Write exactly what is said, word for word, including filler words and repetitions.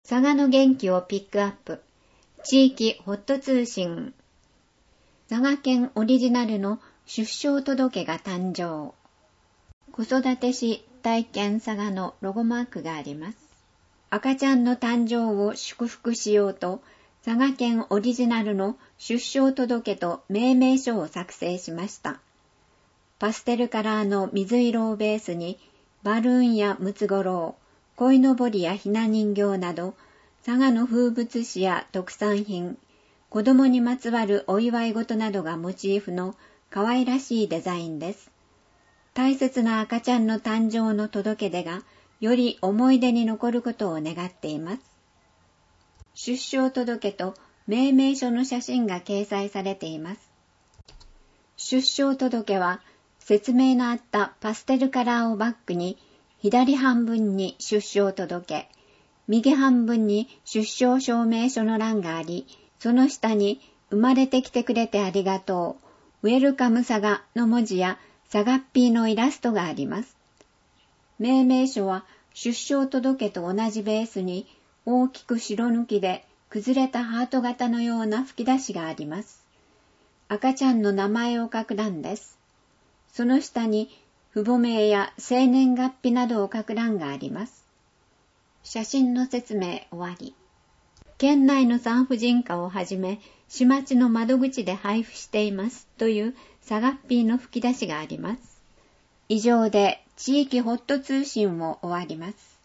佐賀の元気をピックアップ。地域ホット通信。佐賀県オリジナルの出生届が誕生。子育てし体験佐賀のロゴマークがあります。赤ちゃんの誕生を祝福しようと、佐賀県オリジナルの出生届と命名書を作成しました。パステルカラーの水色をベースに、バルーンやムツゴロウ、鯉のぼりやひな人形など、佐賀の風物詩や特産品、子供にまつわるお祝い事などがモチーフの可愛らしいデザインです。大切な赤ちゃんの誕生の届け出が、より思い出に残ることを願っています。出生届と命名書の写真が掲載されています。出生届は、説明のあったパステルカラーをバックに、左半分に出生届、右半分に出生証明書の欄があり、その下に生まれてきてくれてありがとう、ウェルカム佐賀の文字や佐賀っぴーのイラストがあります。命名書は出生届と同じベースに大きく白抜きで崩れたハート型のような吹き出しがあります。赤ちゃんの名前を書く欄です。その下に父母名や生年月日などを書く欄があります。写真の説明終わり。県内の産婦人科をはじめ、市町の窓口で配布していますという佐賀っぴーの吹き出しがあります。以上で地域ホット通信を終わります。